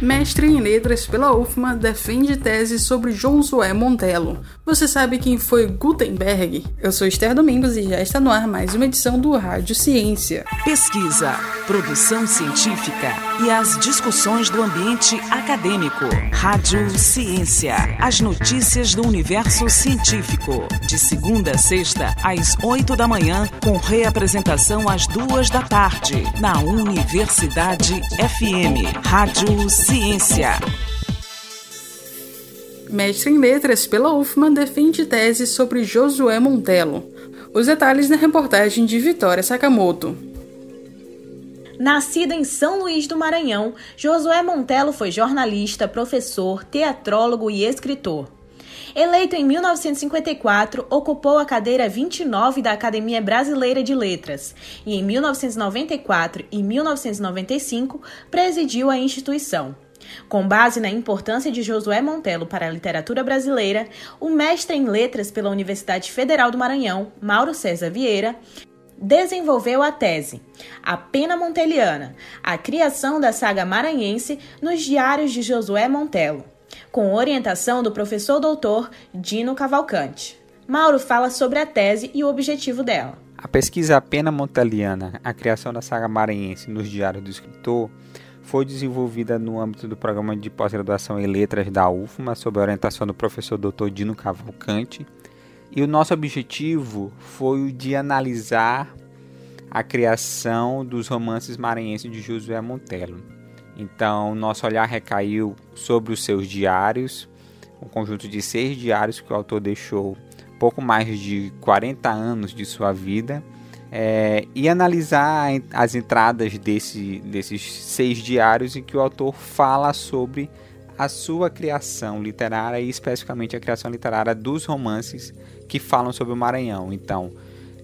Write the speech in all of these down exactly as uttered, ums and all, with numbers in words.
Mestre em letras pela U F M A defende tese sobre Josué Montello. Você sabe quem foi Gutenberg? Eu sou Esther Domingos e já está no ar mais uma edição do Rádio Ciência. Pesquisa, produção científica e as discussões do ambiente acadêmico. Rádio Ciência, as notícias do universo científico. De segunda a sexta, às oito da manhã, com reapresentação às duas da tarde, na Universidade F M. Rádio Ciência. Ciência. Mestre em letras pela U F M A defende tese sobre Josué Montello. Os detalhes na reportagem de Vitória Sakamoto. Nascido em São Luís do Maranhão, Josué Montello foi jornalista, professor, teatrólogo e escritor. Eleito em mil novecentos e cinquenta e quatro, ocupou a cadeira vinte e nove da Academia Brasileira de Letras e em mil novecentos e noventa e quatro e mil novecentos e noventa e cinco presidiu a instituição. Com base na importância de Josué Montello para a literatura brasileira, o mestre em letras pela Universidade Federal do Maranhão, Mauro César Vieira, desenvolveu a tese A Pena Montelliana, a criação da saga maranhense nos diários de Josué Montello, com orientação do professor doutor Dino Cavalcante. Mauro fala sobre a tese e o objetivo dela. A pesquisa A Pena Montelliana, a criação da saga maranhense nos diários do escritor, foi desenvolvida no âmbito do programa de pós-graduação em letras da U F M A, sob a orientação do professor doutor Dino Cavalcante, e o nosso objetivo foi o de analisar a criação dos romances maranhenses de Josué Montello. Então, nosso olhar recaiu sobre os seus diários, um conjunto de seis diários que o autor deixou pouco mais de quarenta anos de sua vida, é, e analisar as entradas desse, desses seis diários em que o autor fala sobre a sua criação literária e especificamente a criação literária dos romances que falam sobre o Maranhão. Então,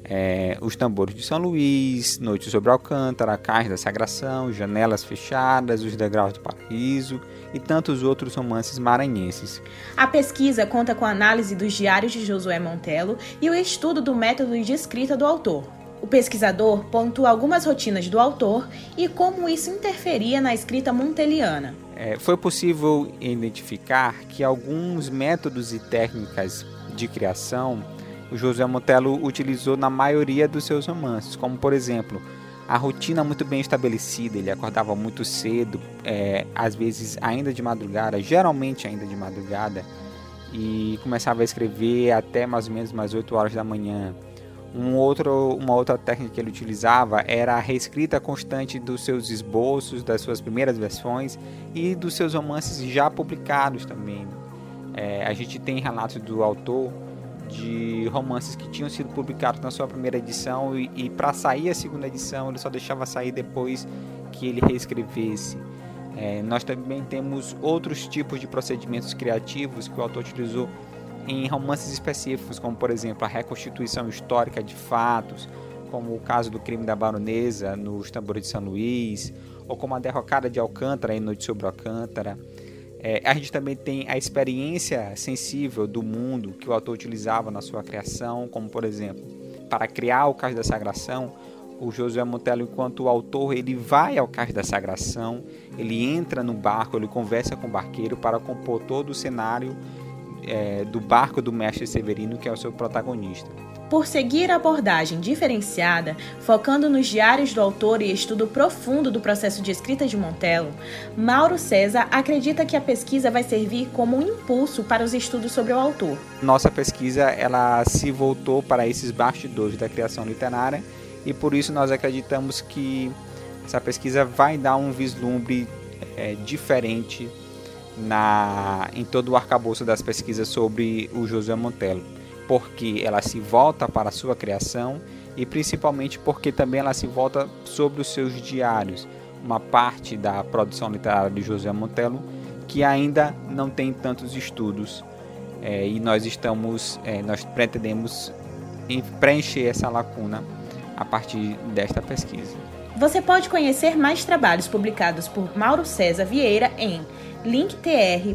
É, Os Tambores de São Luís, Noite sobre Alcântara, Cais da Sagração, Janelas Fechadas, Os Degraus do Paraíso e tantos outros romances maranhenses. A pesquisa conta com a análise dos diários de Josué Montello e o estudo do método de escrita do autor. O pesquisador pontua algumas rotinas do autor e como isso interferia na escrita montelliana. É, foi possível identificar que alguns métodos e técnicas de criação o Josué Montello utilizou na maioria dos seus romances, como, por exemplo, a rotina muito bem estabelecida. Ele acordava muito cedo, é, às vezes ainda de madrugada, geralmente ainda de madrugada, e começava a escrever até mais ou menos umas oito horas da manhã. Um outro, uma outra técnica que ele utilizava era a reescrita constante dos seus esboços, das suas primeiras versões e dos seus romances já publicados também. É, a gente tem relatos do autor de romances que tinham sido publicados na sua primeira edição e, e para sair a segunda edição ele só deixava sair depois que ele reescrevesse. É, nós também temos outros tipos de procedimentos criativos que o autor utilizou em romances específicos, como por exemplo a reconstituição histórica de fatos, como o caso do crime da baronesa nos Tambores de São Luís, ou como a derrocada de Alcântara em Noite sobre Alcântara. É, a gente também tem a experiência sensível do mundo que o autor utilizava na sua criação, como por exemplo, para criar o Cais da Sagração, o Josué Montello, enquanto o autor, ele vai ao Cais da Sagração, ele entra no barco, ele conversa com o barqueiro para compor todo o cenário é, do barco do mestre Severino, que é o seu protagonista. Por seguir a abordagem diferenciada, focando nos diários do autor e estudo profundo do processo de escrita de Montello, Mauro César acredita que a pesquisa vai servir como um impulso para os estudos sobre o autor. Nossa pesquisa ela se voltou para esses bastidores da criação literária e por isso nós acreditamos que essa pesquisa vai dar um vislumbre é, diferente na, em todo o arcabouço das pesquisas sobre o Josué Montello, porque ela se volta para a sua criação e principalmente porque também ela se volta sobre os seus diários, uma parte da produção literária de Josué Montello que ainda não tem tantos estudos é, e nós estamos, é, nós pretendemos preencher essa lacuna a partir desta pesquisa. Você pode conhecer mais trabalhos publicados por Mauro César Vieira em linktr.ee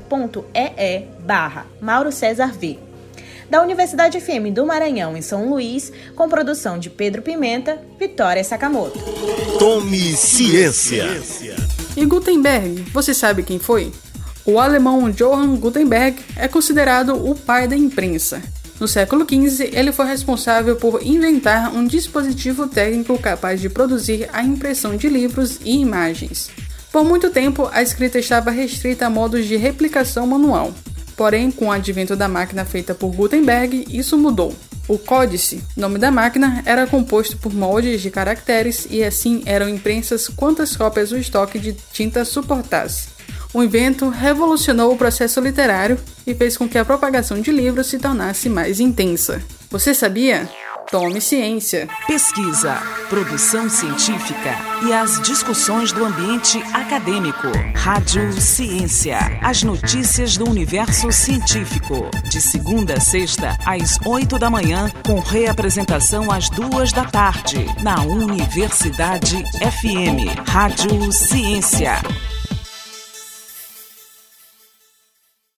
barra Mauro César V. Da Universidade F M do Maranhão, em São Luís, com produção de Pedro Pimenta, Vitória Sakamoto. Tome Ciência! E Gutenberg, você sabe quem foi? O alemão Johann Gutenberg é considerado o pai da imprensa. No século quinze, ele foi responsável por inventar um dispositivo técnico capaz de produzir a impressão de livros e imagens. Por muito tempo, a escrita estava restrita a modos de replicação manual. Porém, com o advento da máquina feita por Gutenberg, isso mudou. O códice, nome da máquina, era composto por moldes de caracteres e assim eram imprensas quantas cópias o estoque de tinta suportasse. O invento revolucionou o processo literário e fez com que a propagação de livros se tornasse mais intensa. Você sabia? Tome ciência! Pesquisa, produção científica e as discussões do ambiente acadêmico. Rádio Ciência. As notícias do universo científico. De segunda a sexta, às oito da manhã, com reapresentação às duas da tarde, na Universidade F M. Rádio Ciência.